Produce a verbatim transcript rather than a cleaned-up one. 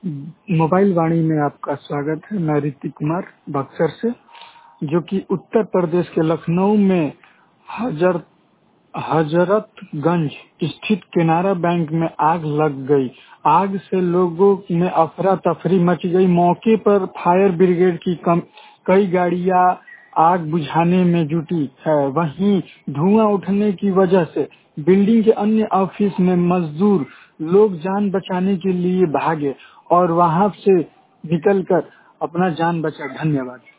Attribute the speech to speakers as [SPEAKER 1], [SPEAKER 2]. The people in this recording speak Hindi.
[SPEAKER 1] मोबाइल वाणी में आपका स्वागत है। मैं ऋतिक कुमार बक्सर से, जो कि उत्तर प्रदेश के लखनऊ में हजर हजरतगंज स्थित केनरा बैंक में आग लग गई। आग से लोगों में अफरा तफरी मच गई। मौके पर फायर ब्रिगेड की कम, कई गाड़ियां आग बुझाने में जुटी है। वहीं धुआं उठने की वजह से बिल्डिंग के अन्य ऑफिस में मजदूर लोग जान बचाने के लिए भागे और वहां से निकलकर अपना जान बचा। धन्यवाद।